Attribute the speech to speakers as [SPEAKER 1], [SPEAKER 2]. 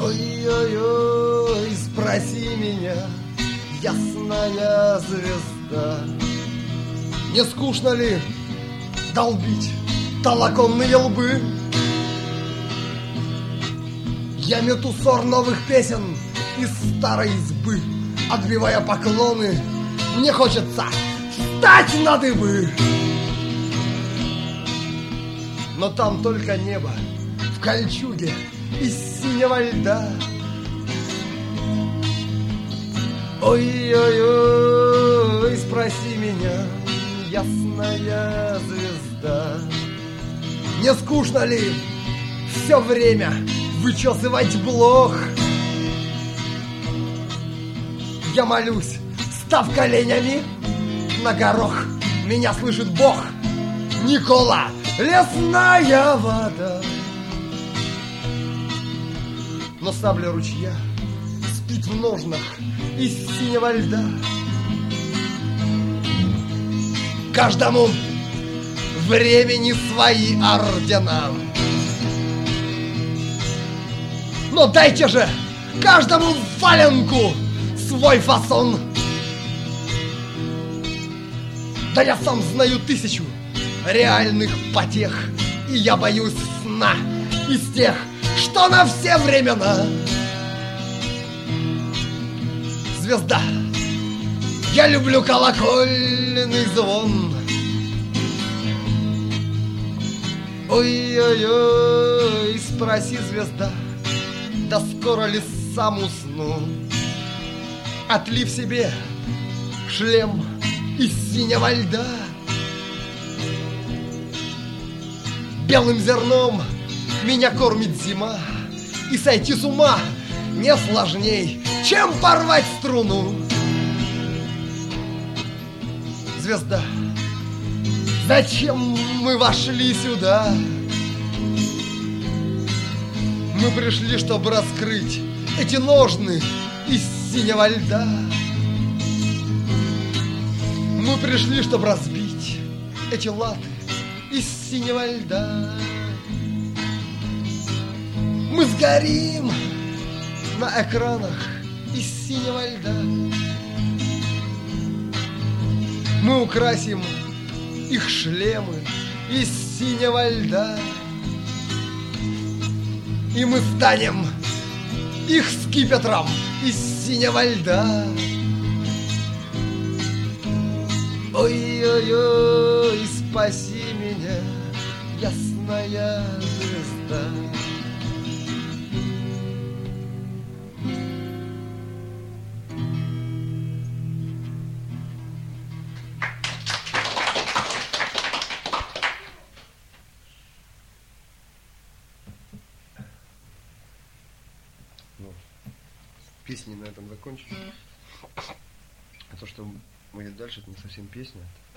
[SPEAKER 1] Ой-ой-ой, спроси меня, ясная звезда, не скучно ли долбить толоконные лбы? Я мету ссор новых песен из старой избы, отбивая поклоны, мне хочется встать на дыбы. Но там только небо в кольчуге из синего льда. Ой-ой-ой, спроси меня, ясная звезда, не скучно ли все время вычесывать блох? Я молюсь, став коленями на горох, меня слышит Бог. Никола, лесная вода. Но сабля ручья спит в ножнах из синего льда. Каждому времени свои ордена. Но дайте же каждому валенку свой фасон. Да я сам знаю 1000 реальных потех, и я боюсь сна из тех, что на все времена. Звезда, я люблю колокольный звон. Ой-ой-ой, спроси, звезда, да скоро ли сам усну? Отлив себе шлем из синего льда. Белым зерном меня кормит зима, и сойти с ума не сложней, чем порвать струну. Звезда, зачем мы вошли сюда? Мы пришли, чтобы раскрыть эти ножны из синего льда. Мы пришли, чтобы разбить эти латы из синего льда. Мы сгорим на экранах из синего льда. Мы украсим их шлемы из синего льда. И мы станем их скипетром из синего льда. Ой-ой-ой, спаси меня, ясная звезда. Песни на этом закончили. А то, что будет дальше, это не совсем песня.